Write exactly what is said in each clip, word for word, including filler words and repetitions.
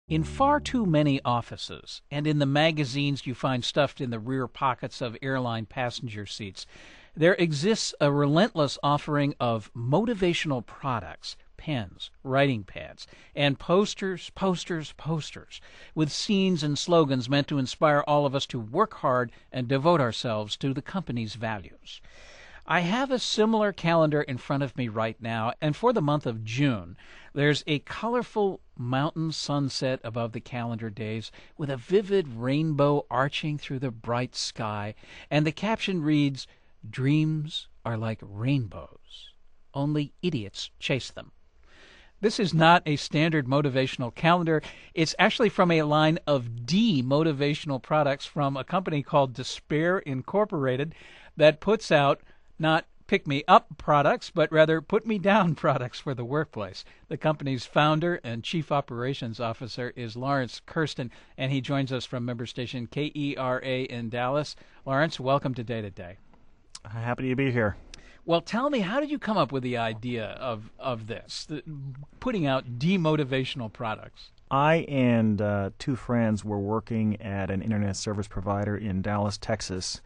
In far too many offices, and in the magazines you find stuffed in the rear pockets of airline passenger seats, there exists a relentless offering of motivational products, pens, writing pads, and posters, posters, posters, with scenes and slogans meant to inspire all of us to work hard and devote ourselves to the company's values. I have a similar calendar in front of me right now, and for the month of June, there's a colorful mountain sunset above the calendar days with a vivid rainbow arching through the bright sky, and the caption reads, "Dreams are like rainbows. Only idiots chase them." This is not a standard motivational calendar. It's actually from a line of de-motivational products from a company called Despair Incorporated that puts out not pick-me-up products, but rather put-me-down products for the workplace. The company's founder and chief operations officer is Lawrence Kirsten, and he joins us from member station K E R A in Dallas. Lawrence, welcome to Day to Day. Happy to be here. Well, tell me, how did you come up with the idea of, of this, the, putting out demotivational products? I and uh, two friends were working at an internet service provider in Dallas, Texas,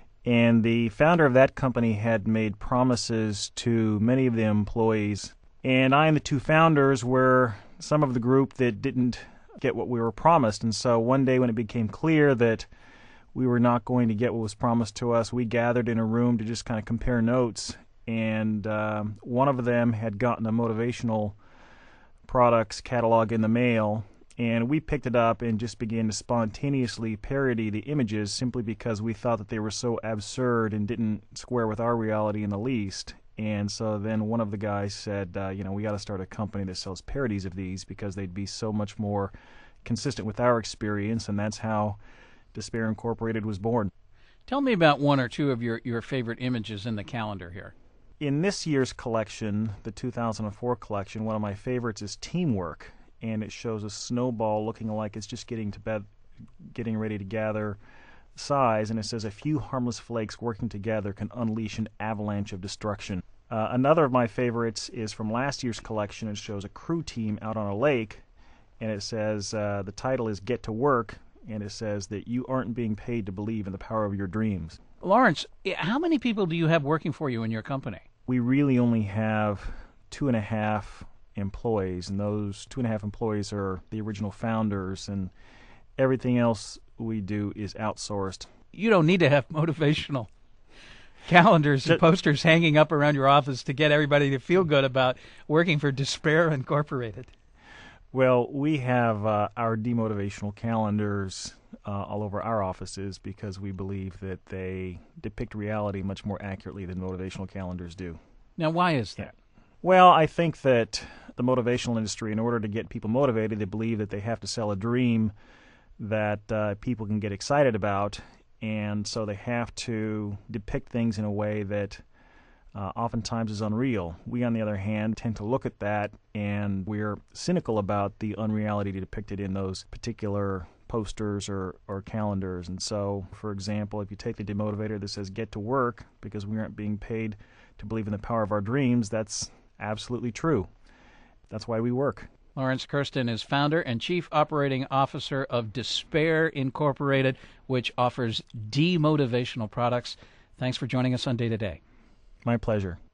and the founder of that company had made promises to many of the employees, and I and the two founders were some of the group that didn't get what we were promised. And so one day when it became clear that we were not going to get what was promised to us, we gathered in a room to just kind of compare notes, and uh, one of them had gotten a motivational products catalog in the mail, and we picked it up and just began to spontaneously parody the images simply because we thought that they were so absurd and didn't square with our reality in the least. And so then one of the guys said, uh, you know, we got to start a company that sells parodies of these because they'd be so much more consistent with our experience, and that's how Despair Incorporated was born. Tell me about one or two of your, your favorite images in the calendar here. In this year's collection, the two thousand four collection, one of my favorites is Teamwork, and it shows a snowball looking like it's just getting to bed, getting ready to gather size, and it says a few harmless flakes working together can unleash an avalanche of destruction. Uh, another of my favorites is from last year's collection. It shows a crew team out on a lake, and it says uh, the title is Get to Work, and it says that you aren't being paid to believe in the power of your dreams. Lawrence, how many people do you have working for you in your company? We really only have two and a half employees, and those two and a half employees are the original founders, and everything else we do is outsourced. You don't need to have motivational calendars and posters hanging up around your office to get everybody to feel good about working for Despair Incorporated. Well, we have uh, our demotivational calendars uh, all over our offices because we believe that they depict reality much more accurately than motivational calendars do. Now, why is that? Well, I think that the motivational industry, in order to get people motivated, they believe that they have to sell a dream that uh, people can get excited about, and so they have to depict things in a way that uh, oftentimes is unreal. We, on the other hand, tend to look at that, and we're cynical about the unreality depicted in those particular posters or, or calendars. And so, for example, if you take the demotivator that says get to work because we aren't being paid to believe in the power of our dreams, that's absolutely true. That's why we work. Lawrence Kirsten is founder and chief operating officer of Despair Incorporated, which offers demotivational products. Thanks for joining us on Day to Day. My pleasure.